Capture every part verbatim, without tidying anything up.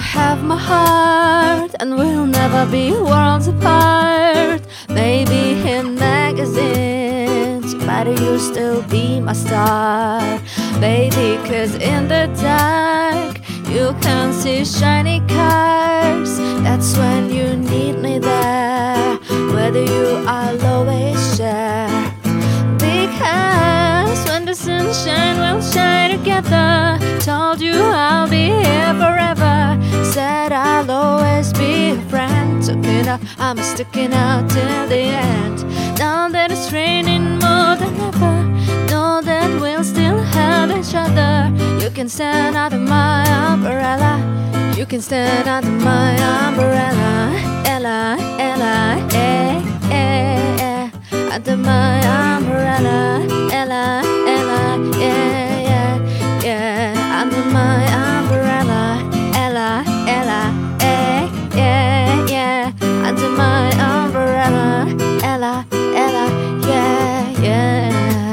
have my heart, and we'll never be worlds apart. Maybe in magazines, but you'll still be my star. Baby, cause in the dark you can see shiny cars. That's when you need me there, whether you I'll always share. Because when the sunshine will shine together, told you I'll be here forever, said I'll always be a friend. Took it up, I'm sticking out till the end. Now that it's raining more than ever, know that we'll still have each other. You can stand under my umbrella, you can stand under my umbrella. Ella, Ella, eh, eh, eh. Under my umbrella, Ella, Ella, yeah, yeah, yeah. Under my umbrella, Ella, Ella, eh, yeah, yeah. Under my umbrella, Ella, Ella, yeah, yeah.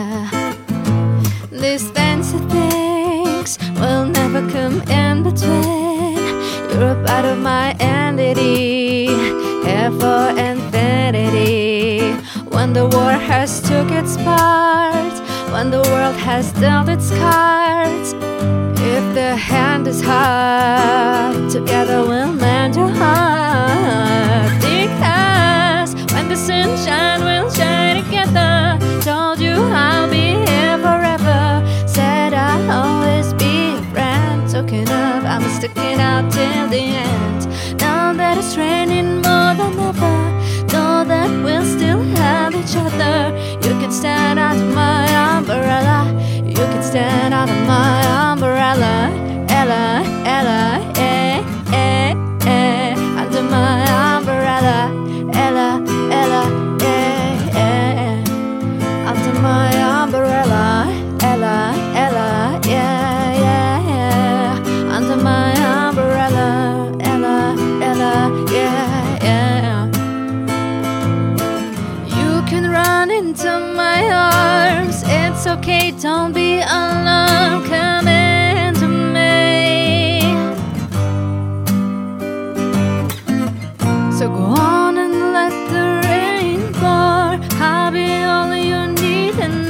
These fancy things will never come in between. You're a part of my entity, here for infinity. When the war has took its part, when the world has dealt its cards, if the hand is hard, together we'll mend your heart. Because when the sunshine will shine together, told you I'll be here forever, said I'll always be a friend. Talking of, I'm sticking out till the end. Now that it's raining more than ever, know that we'll still have each other. You can stand under my umbrella, you can stand under my umbrella. Ella, Ella, eh, eh, eh. Under my umbrella, Ella, Ella, eh, eh. Under my umbrella, Ella, Ella, yeah, yeah, yeah. Under my umbrella, Ella, Ella, yeah, yeah. You can run into my arms, it's okay, don't be alarmed. Come into me. So go on and let the rain pour, I'll be all you need and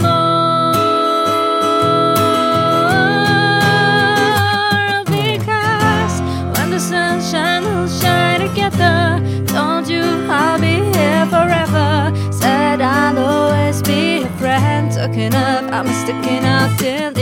more. Because when the sunshine will shine together, told you I'll be here forever, said I'll always be a friend. Talking up, I'm sticking out till